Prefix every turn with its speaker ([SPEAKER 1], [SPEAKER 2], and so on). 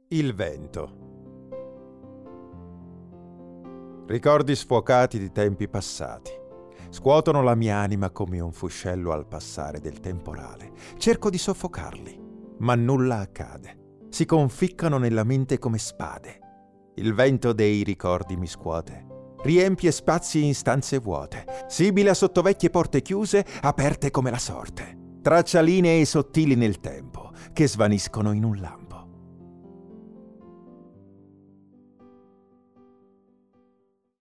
[SPEAKER 1] Il vento. Ricordi sfocati di tempi passati. Scuotono la mia anima come un fuscello al passare del temporale. Cerco di soffocarli, ma nulla accade. Si conficcano nella mente come spade. Il vento dei ricordi mi scuote. Riempie spazi in stanze vuote, sibila sotto vecchie porte chiuse, aperte come la sorte. Traccia linee sottili nel tempo, che svaniscono in un lampo.